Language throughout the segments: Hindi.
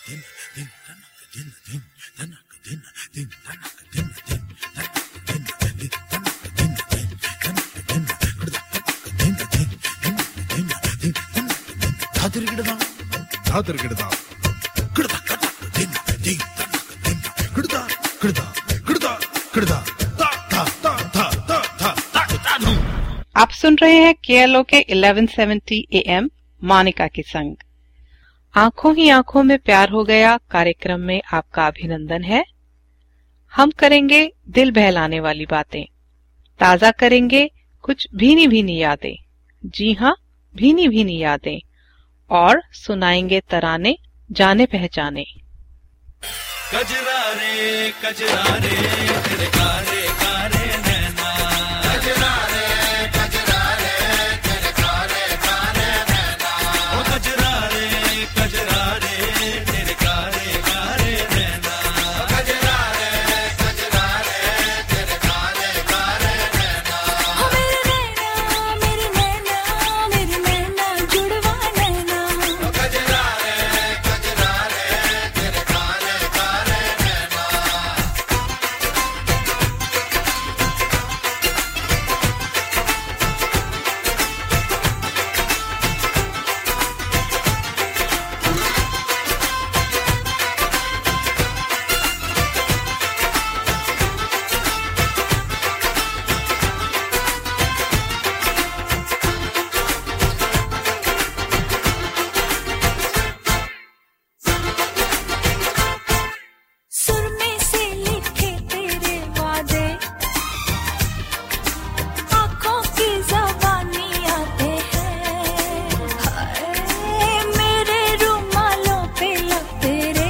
आप सुन रहे हैं KLO के 1170 AM मोनिका के संग। आंखों ही आंखों में प्यार हो गया कार्यक्रम में आपका अभिनंदन है। हम करेंगे दिल बहलाने वाली बातें, ताजा करेंगे कुछ भीनी भीनी यादें, जी हाँ भीनी भीनी यादें, और सुनाएंगे तराने जाने पहचाने। कजरा रे तेरे कारे कारे नैना, कजरा रे तेरे कारे कारे नैना, ओ कजरा रे तेरे कारे कारे नैना, कजरा रे तेरे कारे कारे नैना। हो मेरे नैना जुड़वा नैना, ओ कजरा रे तेरे कारे कारे नैना। सुर में से लिखे तेरे वादे, आंखों की ज़बानी आते हैं, हाय मेरे रुमालों पे लब तेरे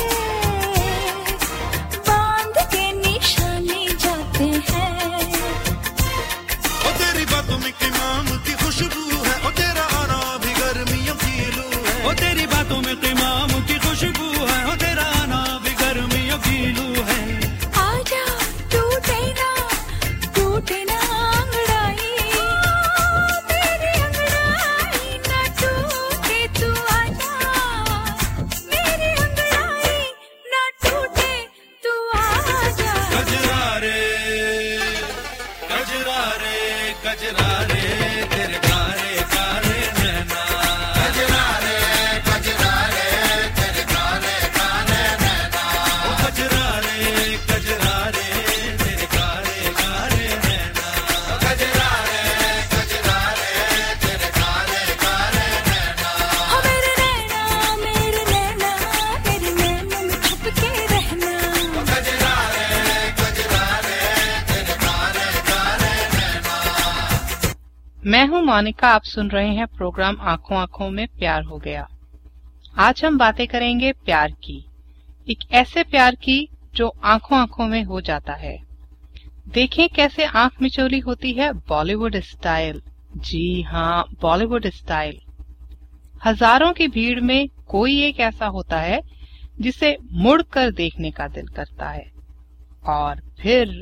बांध के निशानी जाते हैं। ओ तेरी बातों में क़िमाम की खुशबू है, ओ तेरा आना भी गर्मियों की लू है, ओ तेरी बातों में क़िमाम की खुशबू है, ओ तेरा आना भी गर्मियों की लू है। आजा टूटे ना अंगड़ाई, मेरी अंगड़ाई ना टूटे, तू आजा मेरी अंगड़ाई ना टूटे, तू आजा। कजरा रे तेरे कारे कारे नैना, कजरा रे तेरे कारे कारे नैना, ओ कजरा रे तेरे कारे कारे नैना, ओ कजरा रे तेरे कारे कारे नैना। हो मेरे नैना में छुप के रहना, ओ कजरा रे तेरे कारे कारे नैना। मैं हूं मोनिका, आप सुन रहे हैं प्रोग्राम आंखों आंखों में प्यार हो गया। आज हम बातें करेंगे प्यार की, एक ऐसे प्यार की जो आंखों आंखों में हो जाता है। देखें कैसे आंख मिचौली होती है बॉलीवुड स्टाइल। जी हाँ, बॉलीवुड स्टाइल। हजारों की भीड़ में कोई एक ऐसा होता है जिसे मुड़कर देखने का दिल करता है, और फिर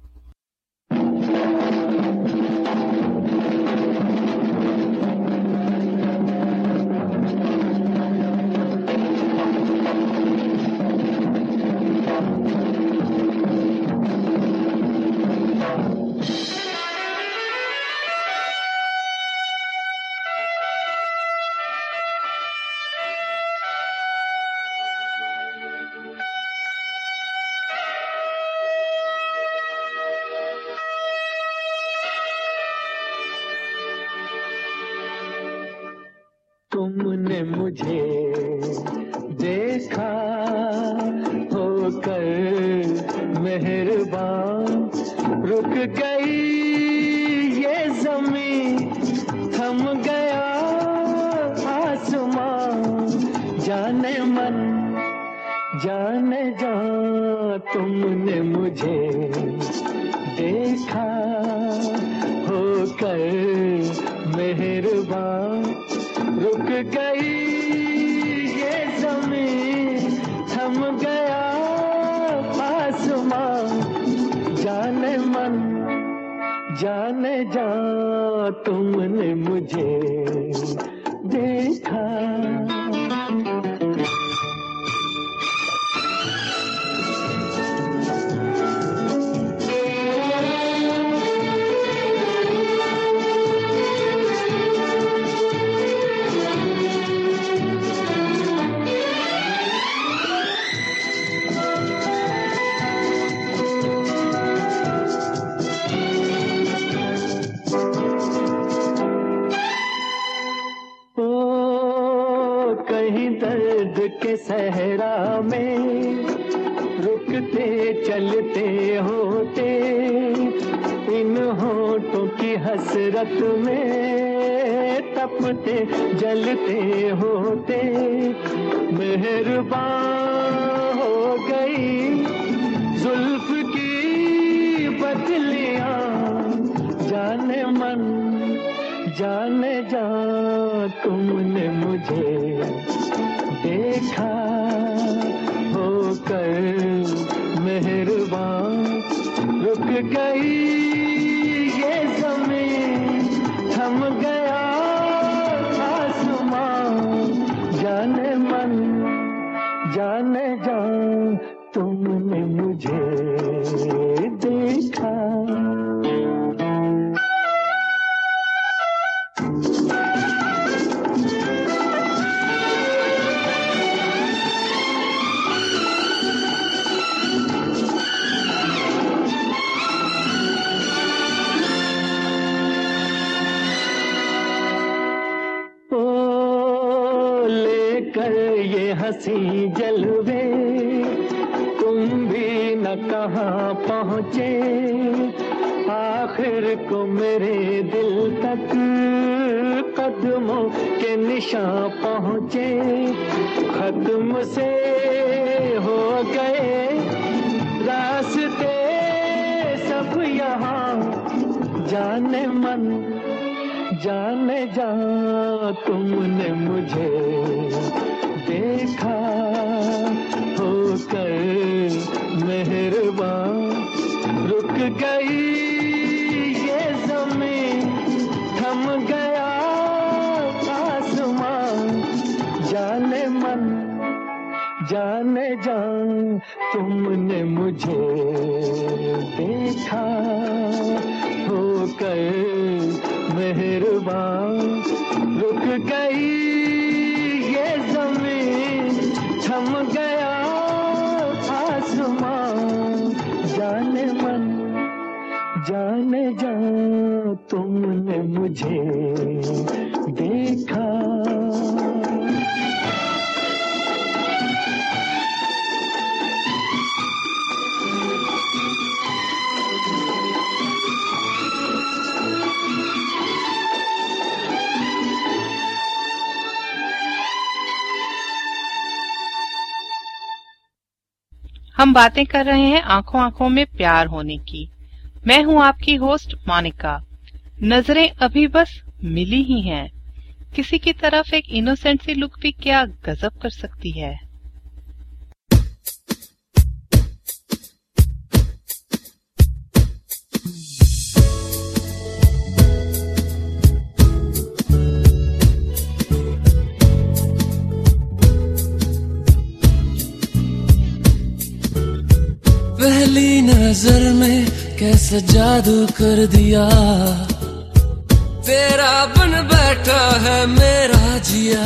तुमने मुझे देखा होकर मेहरबान, रुक गई ये ज़मीं, थम गया आसमां, जाने मन जाने जा, तुमने मुझे देखा होकर मेहरबान, रुक गई ये ज़मीं, थम गया आसमां, जाने मन जाने जा, तुमने मुझे देखा। दर्द के सहरा में रुकते चलते होते, इन होठों की हसरत में तपते जलते होते, मेहरबान हो गई जुल्फ की बदलियां, जाने मन जाने जा तुमने मुझे देखा होकर मेहरबान, रुक गई ये ज़मीन, थम गया आसमां, जाने मन जाने जा तुमने मुझे देखा। हंसी जलवे तुम भी न कहाँ पहुँचे, आखिर को मेरे दिल तक कदमों के निशान पहुँचे, खत्म से हो गए रास्ते सब यहाँ, जाने मन जाने जा तुमने मुझे देखा होकर मेहरबान, रुक गई ये ज़मीन, थम गया आसमां, जाने मन जाने जा तुमने मुझे देखा होकर मेहरबान, रुक गई ये ज़मीन, थम गया आसमां, जाने मन जाने जा तुमने मुझे देखा। हम बातें कर रहे हैं आंखों आंखों में प्यार होने की। मैं हूं आपकी होस्ट मोनिका। नजरें अभी बस मिली ही हैं। किसी की तरफ एक इनोसेंट सी लुक भी क्या गजब कर सकती है। पहली नजर में कैसा जादू कर दिया, तेरा बन बैठा है मेरा जिया।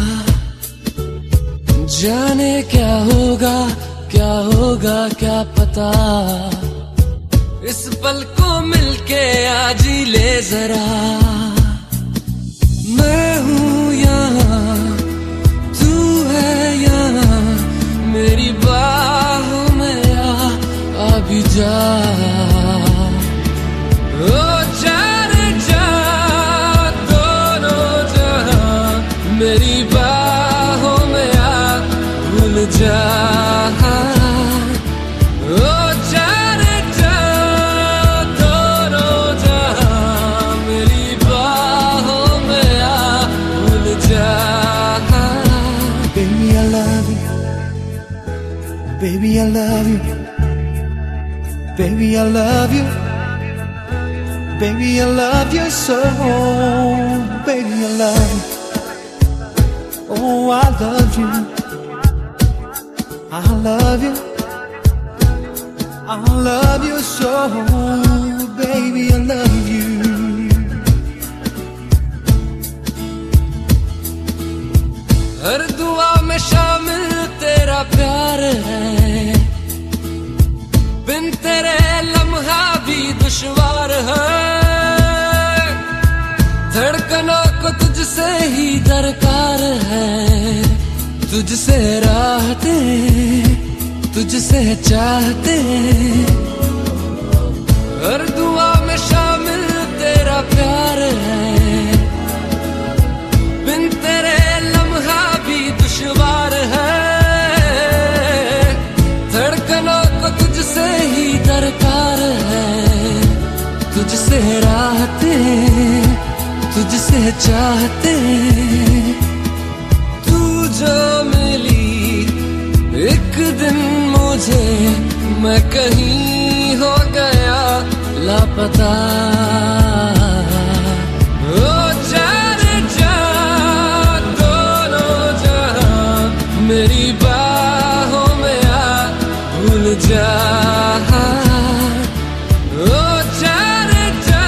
जाने क्या होगा क्या पता, इस पल को मिलके आज ही ले जरा। मैं हूँ यहाँ तू है यहाँ, मेरी बाहों में अभी जा, ओ जाने जा दोनों जहां, मेरी बाहों में आ भूल जा, ओ जाने जा दोनों जहां, मेरी बाहों में आ भूल जा। Baby I love you, baby I love you, baby I love you, baby I love you so, baby I love you, oh I love you, I love you, I love you so, baby I love you. हर दुआ में शामिल तेरा प्यार है, बिन तेरे लम्हा भी दुश्वार है। धड़कनों को तुझसे ही दरकार है, तुझसे राहते, तुझसे चाहते, हर दुआ में शामिल तेरा प्यार है, बिन तेरे लम्हा भी दुश्वार है, धड़कनों को तुझसे ही दरकार है, तुझसे राहते, तुझसे चाहते, तू जो मिली एक दिन मुझे, मैं कहीं हो गया लापता। ओ जाने जा दोनों जहां, मेरी बाहों में आ भूल जा। ओ जाने जा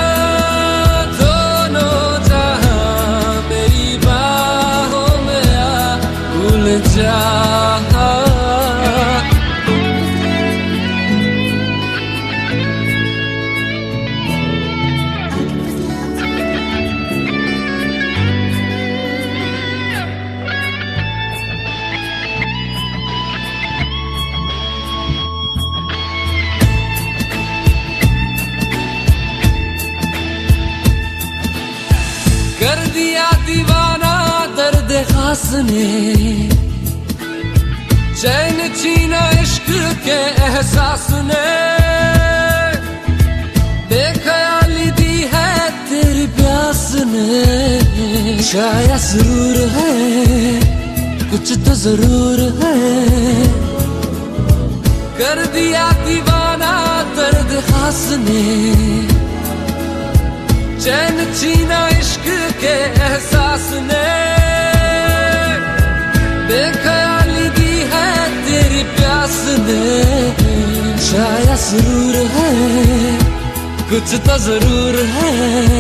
दोनों जहां, मेरी बाहों में आ भूल जा। कर दिया दीवाना दर्द खास ने, चैन छीना इश्क के एहसास ने, बेख्याली दी है तेरी प्यास ने, शायद जरूर है कुछ तो जरूर है, कर दिया दीवाना दर्द खास ने, चैन छीना इश्क के एहसास ने, बेख्याली दी है तेरी प्यास ने, शायद जरूर है कुछ तो जरूर है,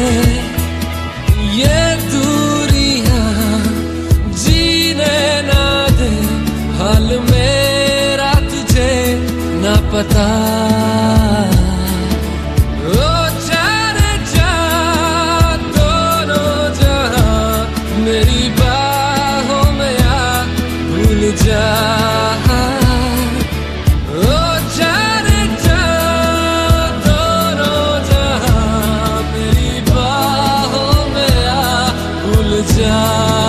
ये दूरियां जीने ना दे, हाल मेरा तुझे ना पता। मेरी बाहों में आ भूल जा। ओ जाने जा दोनों जहां, मेरी बाहों में आ भूल जा।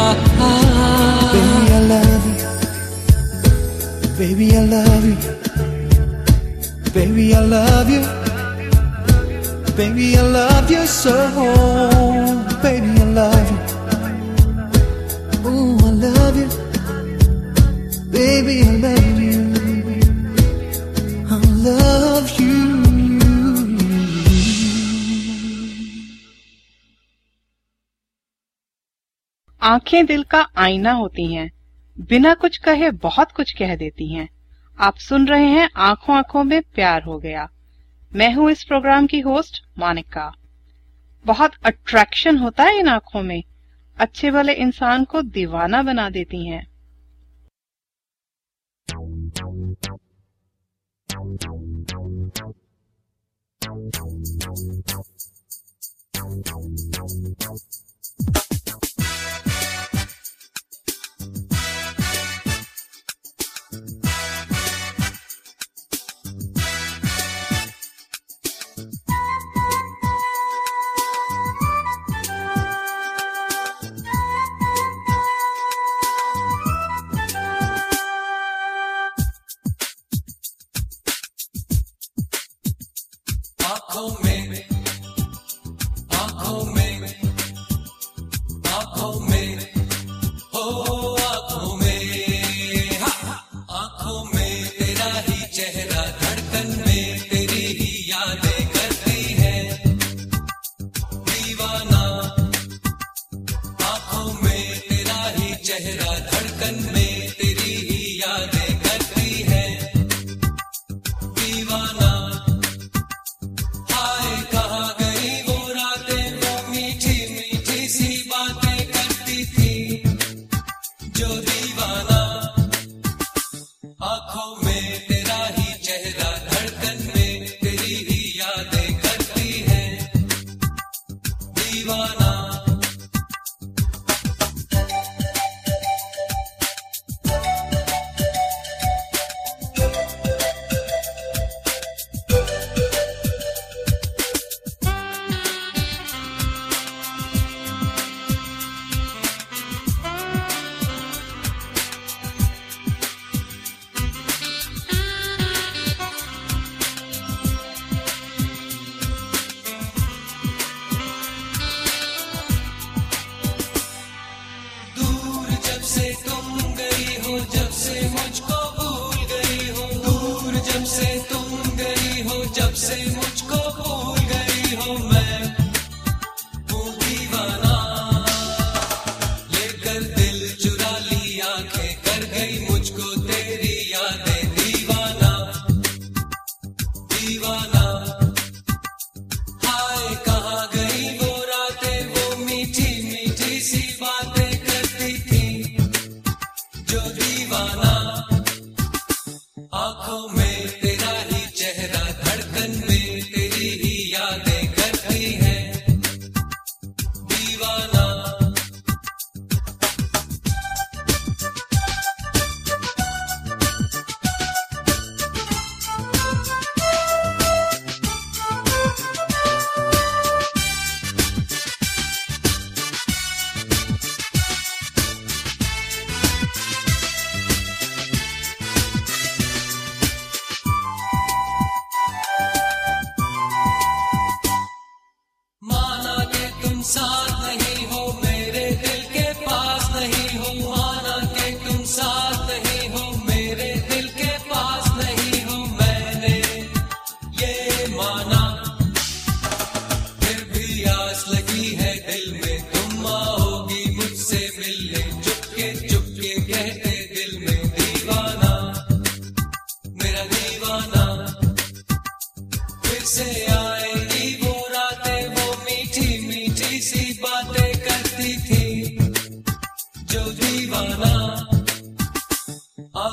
Baby I love you, baby I love you, baby I love you, baby I love you so, baby I love you. Oh, I love you, baby, I love you, I love you. आंखें दिल का आईना होती हैं, बिना कुछ कहे बहुत कुछ कह देती हैं। आप सुन रहे हैं आंखों आंखों में प्यार हो गया। मैं हूं इस प्रोग्राम की होस्ट मोनिका। बहुत अट्रैक्शन होता है इन आंखों में, अच्छे वाले इंसान को दीवाना बना देती हैं।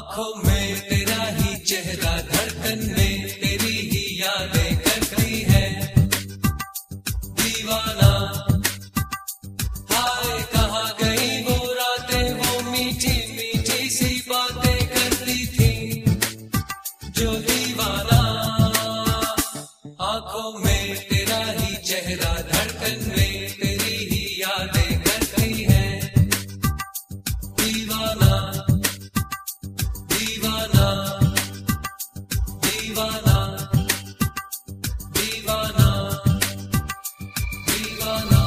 आंखों में तेरा ही चेहरा, धड़कन में तेरी ही यादें करती है दीवाना। हाय कहाँ गई वो रातें, वो मीठी मीठी सी बातें करती थी जो दीवाना। आंखों में तेरा ही चेहरा, धड़कन में तेरी ही यादें करती है दीवाना दीवाना दीवाना दीवाना दीवाना।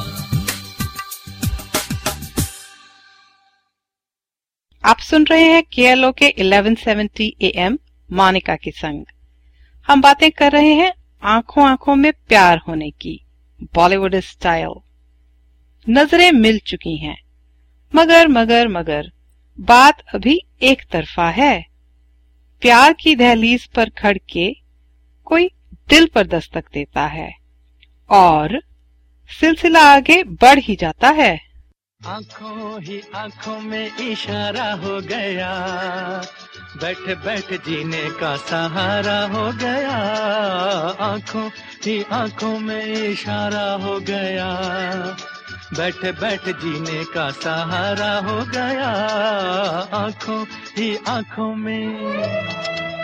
आप सुन रहे हैं KLO के 1170 AM मोनिका के संग। हम बातें कर रहे हैं आंखों आंखों में प्यार होने की, बॉलीवुड स्टाइल। नजरें मिल चुकी हैं, मगर मगर मगर बात अभी एक तरफा है। प्यार की दहलीज पर खड़ के कोई दिल पर दस्तक देता है और सिलसिला आगे बढ़ ही जाता है। आंखों ही आंखों में इशारा हो गया, बैठ बैठ जीने का सहारा हो गया। आंखों ही आंखों में इशारा हो गया, बैठ बैठ जीने का सहारा हो गया। आंखों ही आंखों में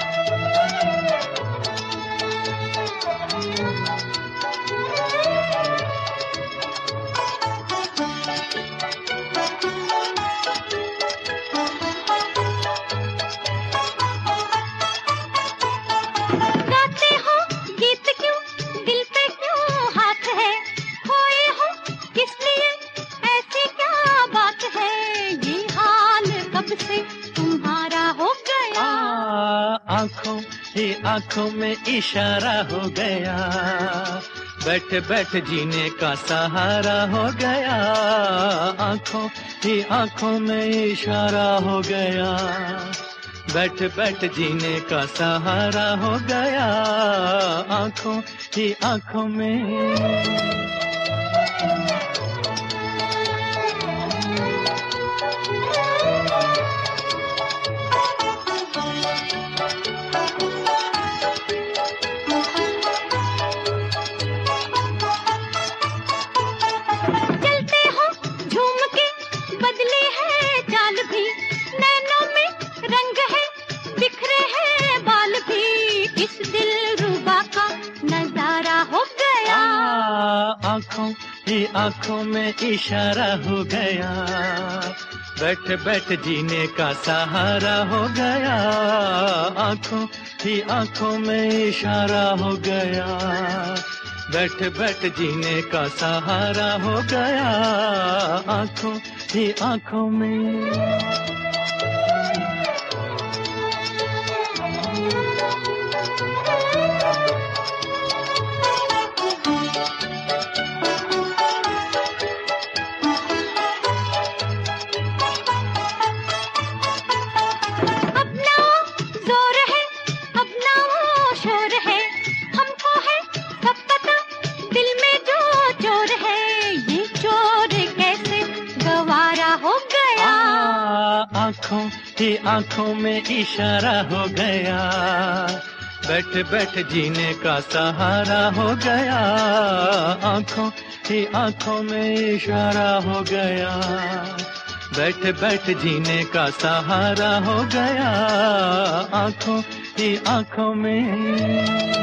गाते हो गीत क्यों, दिल पे क्यों हाथ है, खोए हो किस लिए, ऐसी क्या बात है, ये हाल कब से तुम्हारा हो गया। आंखों ही आंखों में इशारा हो गया, बैठ बैठ जीने का सहारा हो गया। आंखों ही आंखों में इशारा हो गया, बैठ बैठ जीने का सहारा हो गया। आंखों ही आंखों में चलते हो झूम के, बदली है चाल भी, नैनों में रंग है, बिखरे हैं बाल भी, इस दिलरुबा का नजारा हो गया। आंखों ही आंखों में इशारा हो गया, बैठ बैठ जीने का सहारा हो गया। आंखों ही आंखों में इशारा हो गया, बैठ बैठ जीने का सहारा हो गया। आंखों ही आंखों में अपना जोर है, अपना वो शोर है, हमको है सब पता, दिल में जो चोर है, ये चोर कैसे गवारा हो गया। आंखों ही आंखों में इशारा हो गया, बैठ बैठ जीने का सहारा हो गया। आंखों ही आंखों में इशारा हो गया, बैठ बैठ जीने का सहारा हो गया। आंखों ही आंखों में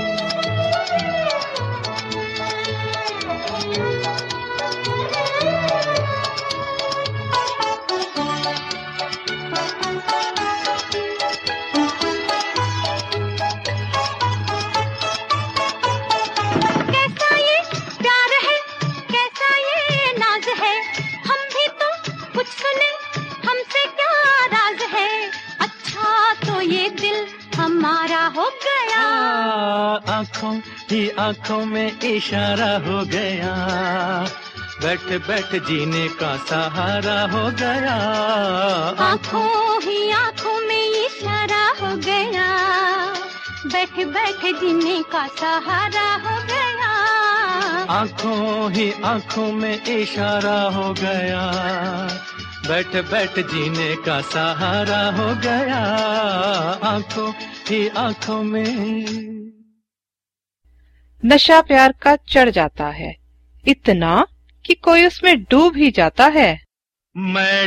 कैसा ये प्यार है, कैसा ये नाज है, हम भी तो कुछ सुने, हमसे क्या राज है, अच्छा तो ये दिल हमारा हो गया। आंखों ही आंखों में इशारा हो गया, बैठ बैठ जीने का सहारा हो गया। आंखों ही आंखों में इशारा हो गया, बैठ बैठ जीने का सहारा हो गया। आंखों ही आंखों में इशारा हो गया, बैठ बैठ जीने का सहारा हो गया आंखों ही आंखों में। नशा प्यार का चढ़ जाता है, इतना कि कोई उसमें डूब ही जाता है। मैं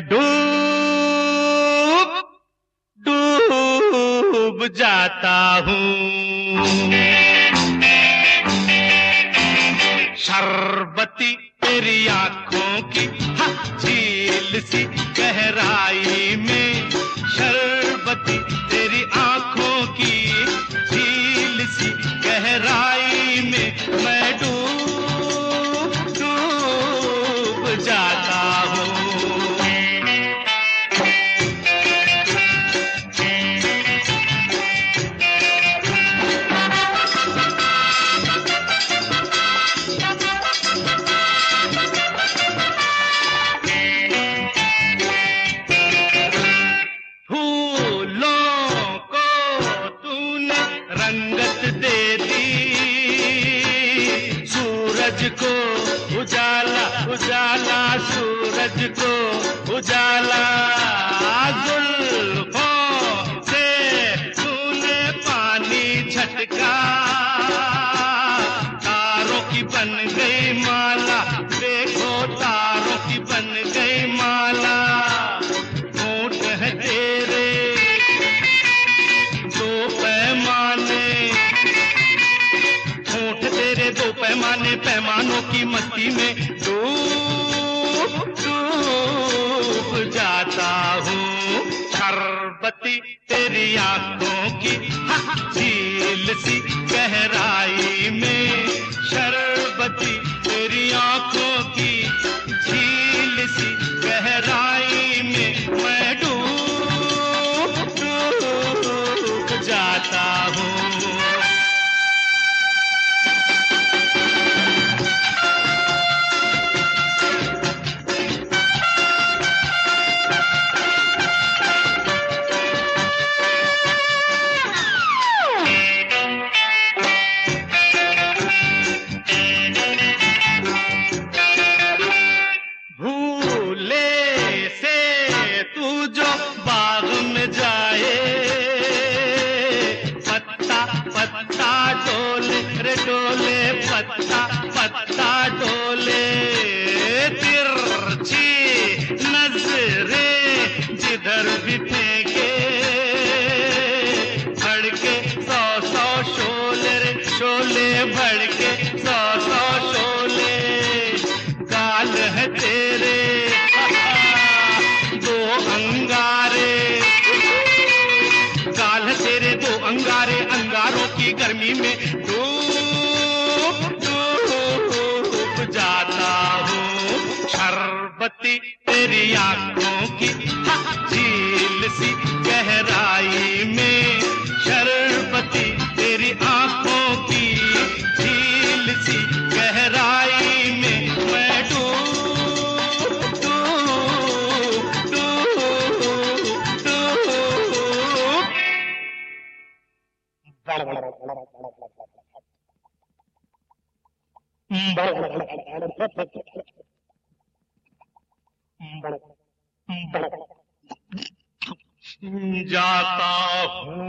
डूब जाता हूँ शरबती तेरी आंखों की झील सी गहराई में, शरबती तेरी आंखों की झील सी गहराई में मैं डूब जाता हूँ। उजाला सूरज को उजाला, जुल्फों से तूने पानी झटका, तारों की बन गई माला, देखो तारों की बन गई माला। होंठ है तेरे दो पैमाने, होंठ तेरे दो पैमाने, पैमानों की मस्ती में डूब जाता हूँ। शरबती तेरी आंखों की झील सी गहराई में, शरबती तेरी आंखों की झील सी गहराई में मैं डूब जाता हूँ। पत्ता पत्ता डोले, तिरछी नजरें जिधर भी फेंके, भड़के सौ सौ शोले रे शोले, भड़के सौ सौ शोले। गाल है तेरे दो अंगारे, गाल है तेरे दो अंगारे, अंगारों की गर्मी में जाता हूँ। शरबती तेरी आंखों की झील सी गहराई में, शरबती तेरी आंखों की झील सी गहराई में मैं जाता हूँ।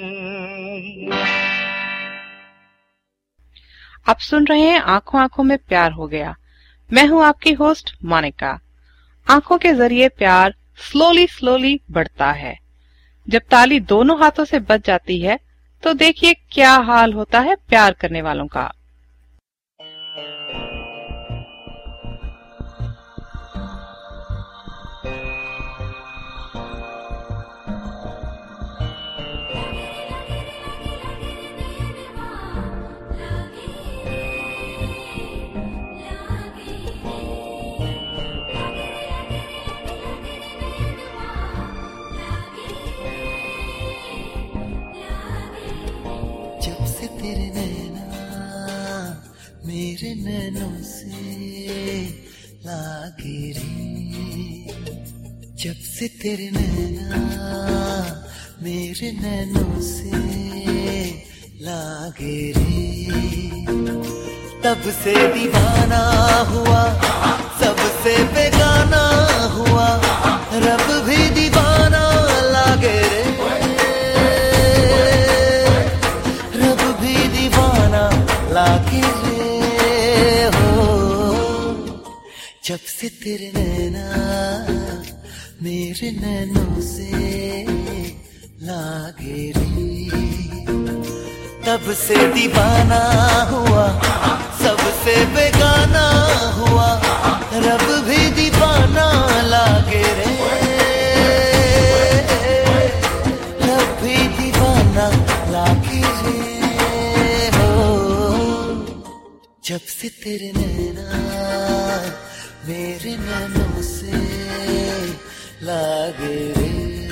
आप सुन रहे हैं आंखों आंखों में प्यार हो गया। मैं हूं आपकी होस्ट मोनिका। आंखों के जरिए प्यार स्लोली स्लोली बढ़ता है। जब ताली दोनों हाथों से बज जाती है तो देखिए क्या हाल होता है प्यार करने वालों का। मेरे नैनों से लागे रे, जब से तेरे नैना मेरे नैनों से लागे रे, तब से दीवाना हुआ सबसे से बेगाना हुआ, रब भी दीवाना लागे रे, रब भी दीवाना लागे रे हो। जब से तेरे नैना मेरे नैनों से लागे रे, तब से दीवाना हुआ, सबसे बेगाना हुआ, रब भी दीवाना लागे रे, रब भी दीवाना लागे रे हो। जब से तेरे नैना मेरे नैनों से लागे रे।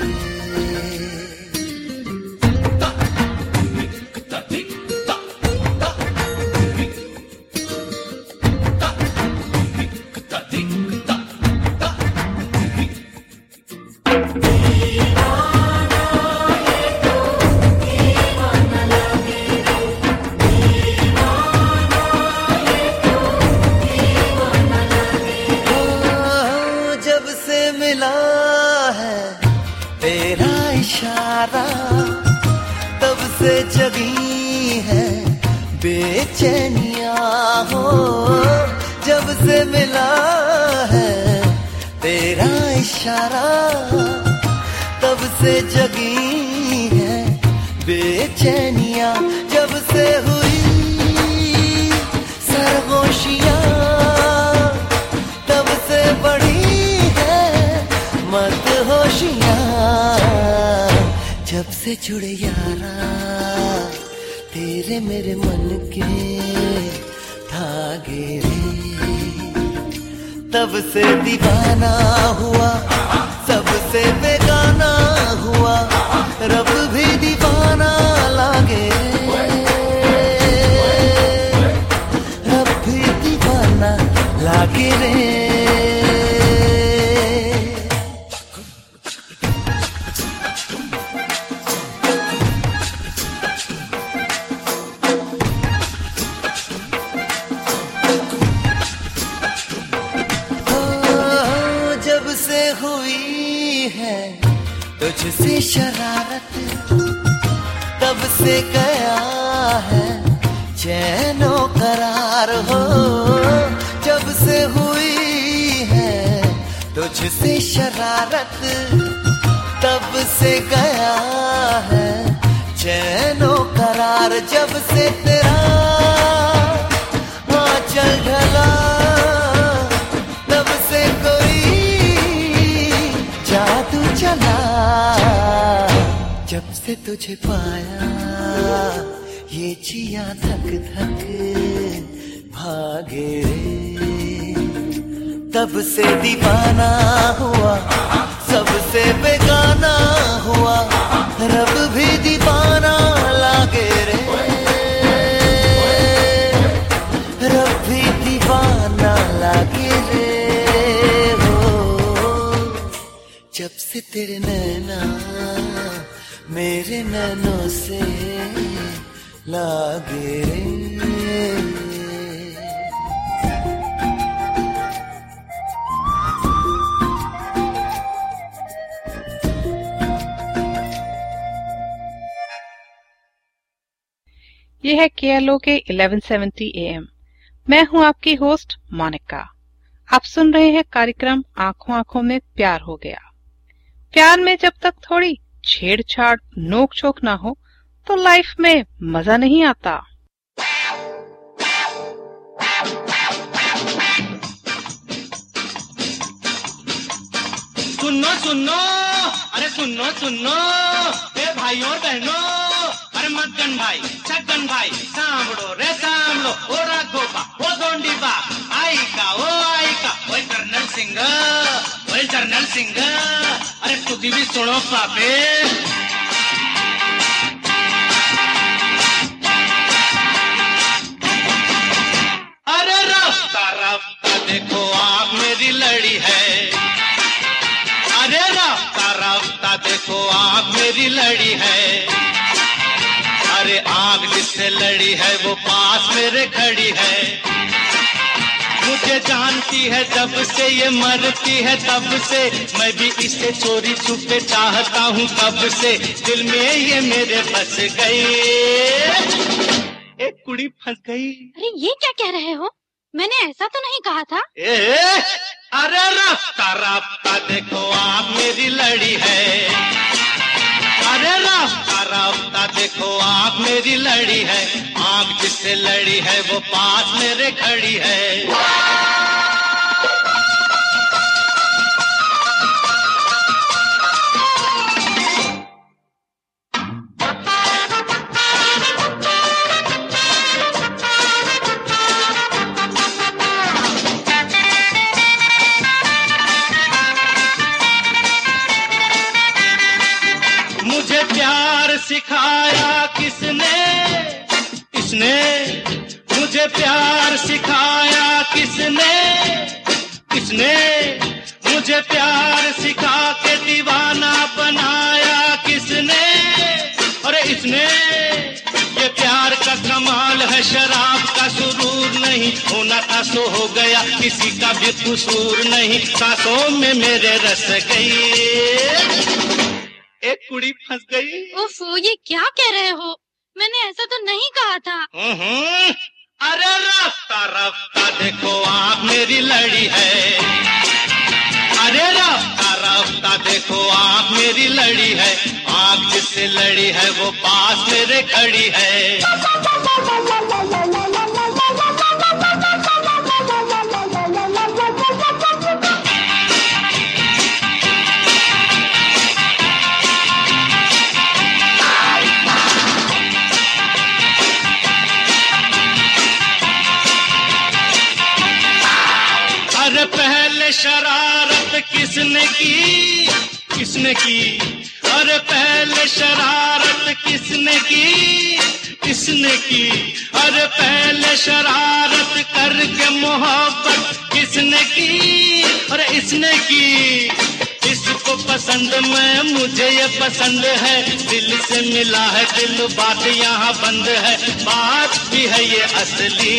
तब से जगी है बेचैनिया हो, जब से मिला है तेरा इशारा, तब से जगी है बेचैनिया, जब से हुई सरगोशियां तब से बढ़ी है मदहोशियां। जब से जुड़े यारा तेरे मेरे मन के धागे रे, तब से दीवाना हुआ, सबसे बेगाना हुआ, रब भी दीवाना लागे, रब भी दीवाना लागे रे। तुझसे शरारत तब से गया है चैनो करार हो, जब से हुई है तुझसे शरारत तब से गया है चैनो करार, जब से तेरा आंचल ढला तब से कोई जादू चला, जब से तुझे पाया ये जिया धक धक भागे रे, तब से दीवाना हुआ, सबसे बेगाना हुआ, रब भी दीवाना लागे रे, रब भी दीवाना लागे रे हो। जब से तेरे नैना मेरे नैनों से लागे रे। ये है KLO के 1170 AM। मैं हूं आपकी होस्ट मोनिका। आप सुन रहे हैं कार्यक्रम आंखों आंखों में प्यार हो गया। प्यार में जब तक थोड़ी छेड़छाड़ नोक झोंक ना हो तो लाइफ में मजा नहीं आता। सुनो सुनो, अरे सुनो सुनो, ए भाइयों और बहनों, अरे मगन भाई, छगन भाई, सांभड़ो रे सांभड़ो, ओ राघोबा, ओ दोंडीबा, आई का, ओए कर्नल सिंह, अरे तुझी भी सुनो पापे। अरे रास्ता रास्ता देखो आग मेरी लड़ी है, अरे रास्ता रास्ता देखो आग मेरी लड़ी है, अरे आग जिससे लड़ी है वो पास मेरे खड़ी है, मुझे जानती है जब से ये मरती है तब से, मैं भी इसे चोरी छुपे चाहता हूँ कब से, दिल में ये मेरे बस गई, एक कुड़ी फंस गई। अरे ये क्या कह रहे हो? मैंने ऐसा तो नहीं कहा था। अरे रास्ता रास्ता देखो आप मेरी लड़ी है, अरे रास्ता रास्ता देखो आप मेरी लड़ी है, आँख जिससे लड़ी है वो पास मेरे खड़ी है। मुझे प्यार सिखाया किसने, इसने मुझे प्यार सिखाया किसने, किसने मुझे प्यार सिखा के दीवाना बनाया किसने, अरे इसने। ये प्यार का कमाल है शराब का सुरूर नहीं, होना था सो हो गया किसी का भी कसूर नहीं, सांसों में मेरे रस गई, एक कुड़ी फंस गई। ओफो, ये क्या कह रहे हो? मैंने ऐसा तो नहीं कहा था। अरे रास्ता रास्ता देखो आप मेरी लड़ी है, अरे रास्ता रास्ता देखो आप मेरी लड़ी है, आँख जिससे लड़ी है वो पास मेरे खड़ी है। अरे पहले शरारत किसने की, किसने की, अरे पहले शरारत किसने की, किसने की, अरे पहले शरारत करके मोहब्बत किसने की, अरे इसने की। इसको पसंद मैं, मुझे ये पसंद है, दिल से मिला है दिल, बात यहाँ बंद है, बात भी है ये असली।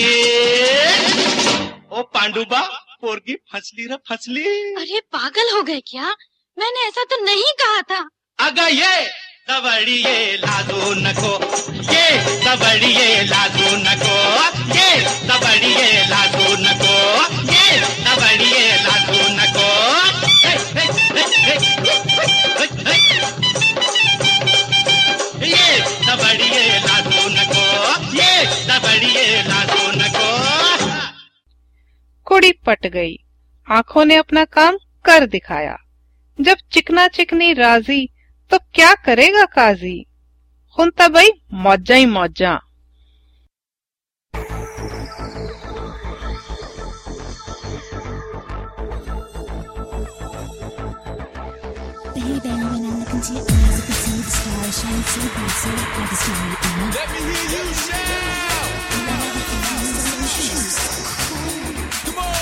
ओ पांडुबा पोरगी फंसली रे फंसली। अरे पागल हो गए क्या? मैंने ऐसा तो नहीं कहा था। अगर ये दबड़िए लादू नको, ये दबड़िए लादू नको, ये दबड़िए लादू नको, ये दबड़िए लादू नको, ये दबड़िए लादू नको, ये दबड़िए लादू नको। कुड़ी पट गई, आंखों ने अपना काम कर दिखाया। जब चिकना चिकनी राजी तो क्या करेगा काजी, हुनता भाई मौजा ही मौजा। Baby, when I look into your eyes, I can see the stars shining so bright, so like a story. Let me hear you shout. Come on.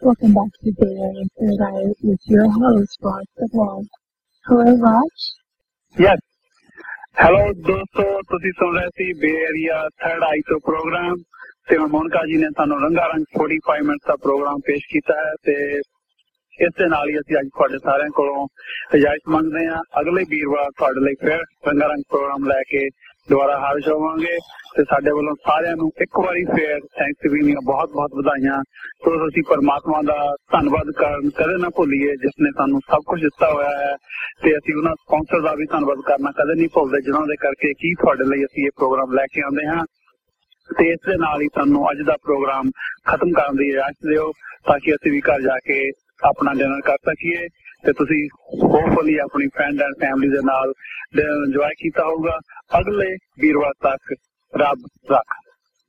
Welcome back to Bay Area Third Eye with your host, Raj Pawar. Hello, Raj. Yes. Hello, दोस्तों, ਤੁਸੀਂ ਸੁਣ ਰਹੇ ਸੀ ਬੇ ਏਰੀਆ ਥਰਡ ਆਈ ਤੋਂ ਪ੍ਰੋਗਰਾਮ ਤੇ ਮੋਨਕਾ ਜੀ ਨੇ ਸਾਨੂੰ ਰੰਗਾ ਰੰਗ 45 ਮਿੰਟ ਦਾ ਪ੍ਰੋਗਰਾਮ ਪੇਸ਼ ਕੀਤਾ ਹੈ ਤੇ ਇਸ ਦੇ ਨਾਲ ਹੀ ਅਸੀਂ ਅੱਜ ਤੁਹਾਡੇ ਸਾਰਿਆਂ ਕੋਲੋਂ ਇਜਾਜ਼ਤ ਮੰਗਦੇ ਹਾਂ। ਅਗਲੇ ਵੀਰਵਾਰ ਤੁਹਾਡੇ ਲਈ ਫਿਰ ਰੰਗਾ ਰੰਗ ਪ੍ਰੋਗਰਾਮ ਲੈ ਕੇ ਦੁਬਾਰਾ ਹਾਜ਼ਰ ਹੋਵਾਂਗੇ ਤੇ ਸਾਡੇ ਵੱਲੋਂ ਸਾਰਿਆਂ ਨੂੰ ਇੱਕ ਵਾਰੀ ਫੇਰ ਥੈਂਕਸਗਿਵਿੰਗ ਦੀਆਂ ਬਹੁਤ ਬਹੁਤ ਵਧਾਈਆਂ। ਸੋ ਅਸੀਂ ਪਰਮਾਤਮਾ ਦਾ ਧੰਨਵਾਦ ਕਰਨ ਕਦੇ ਨਾ ਭੁੱਲੀਏ ਜਿਸ ਨੇ ਸਾਨੂੰ ਸਭ ਕੁਝ ਦਿੱਤਾ ਹੋਇਆ ਹੈ ਤੇ ਅਸੀਂ ਉਹਨਾਂ ਸਪਾਂਸਰ ਦਾ ਵੀ ਧੰਨਵਾਦ ਕਰਨਾ ਕਦੇ ਨਹੀਂ ਭੁੱਲਦੇ ਜਿਨ੍ਹਾਂ ਦੇ ਕਰਕੇ ਕੀ ਤੁਹਾਡੇ ਲਈ ਅਸੀਂ ਇਹ ਪ੍ਰੋਗਰਾਮ ਲੈ ਕੇ ਆਉਂਦੇ ਹਾਂ। ਤੇ ਇਸ ਦੇ ਨਾਲ ਹੀ ਤੁਹਾਨੂੰ ਅੱਜ ਦਾ ਪ੍ਰੋਗਰਾਮ ਖਤਮ ਕਰਨ ਦੀ ਇਜਾਜ਼ਤ ਦਿਓ ਤਾਂ ਕਿ ਅਸੀਂ ਵੀ ਘਰ ਜਾ ਕੇ ਆਪਣਾ ਡਿਨਰ ਕਰ ਸਕੀਏ ਤੇ ਤੁਸੀਂ ਹੋਪਫੁਲੀ ਆਪਣੀ ਫਰੈਂਡ ਐਂਡ ਫੈਮਿਲੀ ਦੇ ਨਾਲ ਡਿਨਰ ਇੰਜੋਏ ਕੀਤਾ ਹੋਊਗਾ। ਅਗਲੇ ਵੀਰਵਾਰ ਤੱਕ ਰੱਬ ਰੱਖ।